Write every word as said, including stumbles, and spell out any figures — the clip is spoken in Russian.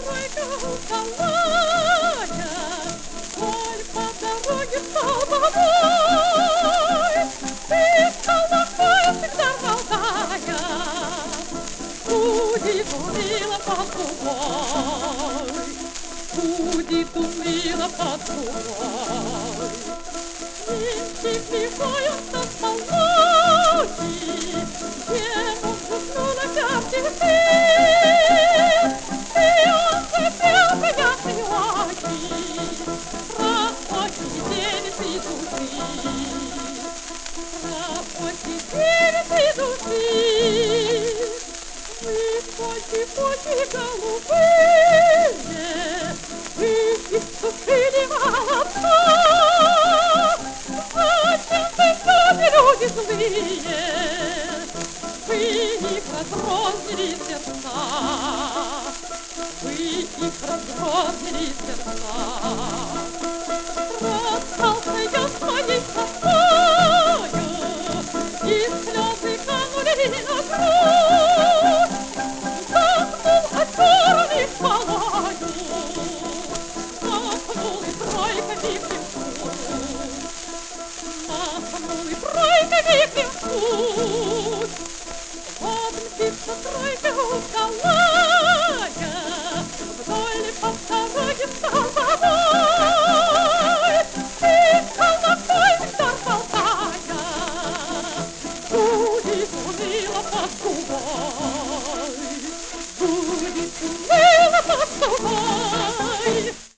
Тройка усталая, вдоль по дороге столбовой. Ты колокол всегда молодая, будет уныло под губой, будет уныло под губой. Птички прибиваются с полноги, девушку уснула вся в птицы. И он запел приятные оки, прохоти девицы души, прохоти девицы души. Вы почи-почи голубые, вы иссушили молодца. Люди злые, вы их разрознили сердца, вы их разрознили сердца. Расстался я с моей красою, и слезы канули на грудь. Вздохнул озерный полою, махнул и тройками в махнул и тройками в путь. Вот мчится тройка усталая, вдоль по дороге столбовой. И колокольчик болтая, будет уныло под губой, будет уныло.